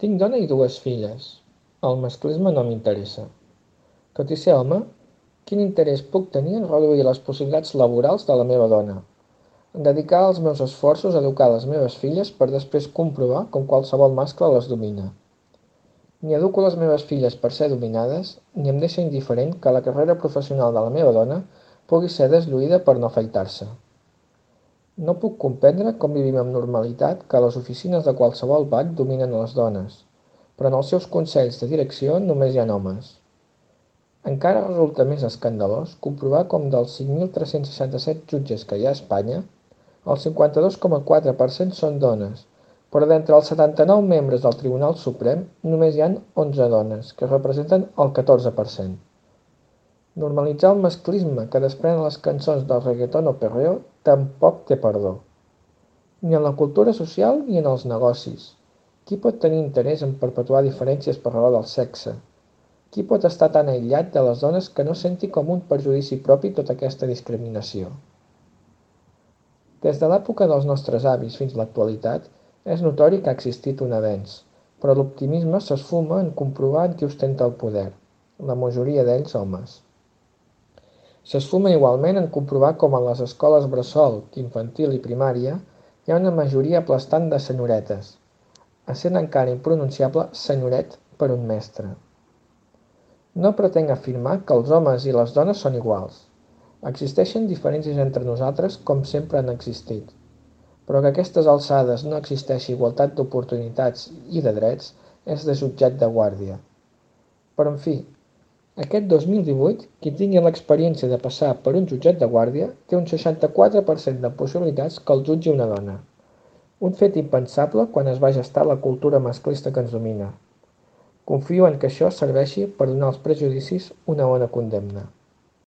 Tinc dona i dues filles. El masclisme no m'interessa. Tot i ser home, quin interès puc tenir en reduir les possibilitats laborals de la meva dona? En dedicar els meus esforços a educar les meves filles per després comprovar com qualsevol mascle les domina. Ni educo les meves filles per ser dominades, ni em deixa indiferent que la carrera professional de la meva dona pugui ser deslluïda per no afaitar-se. No puc comprendre com vivim amb normalitat que les oficines de qualsevol banc dominen les dones, però en els seus consells de direcció només hi ha homes. Encara resulta més escandalós comprovar com dels 5.367 jutges que hi ha a Espanya, el 52,4% són dones, però d'entre els 79 membres del Tribunal Suprem només hi ha 11 dones, que representen el 14%. Normalitzar el masclisme que desprenen les cançons del reggaeton o perreo tampoc té perdó. Ni en la cultura social ni en els negocis. Qui pot tenir interès en perpetuar diferències per raó del sexe? Qui pot estar tan aïllat de les dones que no senti com un perjudici propi tota aquesta discriminació? Des de l'època dels nostres avis fins a l'actualitat, és notori que ha existit un avenç, però l'optimisme s'esfuma en comprovar en qui ostenta el poder, la majoria d'ells homes. S'esfuma igualment en comprovar com en les escoles bressol, infantil i primària hi ha una majoria aplastant de senyoretes, essent encara impronunciable senyoret per un mestre. No pretenc afirmar que els homes i les dones són iguals. Existeixen diferències entre nosaltres com sempre han existit, però que a aquestes alçades no existeixi igualtat d'oportunitats i de drets és de jutjat de guàrdia. Però en fi, aquest 2018, qui tingui l'experiència de passar per un jutjat de guàrdia té un 64% de possibilitats que el jutgi una dona. Un fet impensable quan es va gestar la cultura masclista que ens domina. Confio en que això serveixi per donar als prejudicis una bona condemna.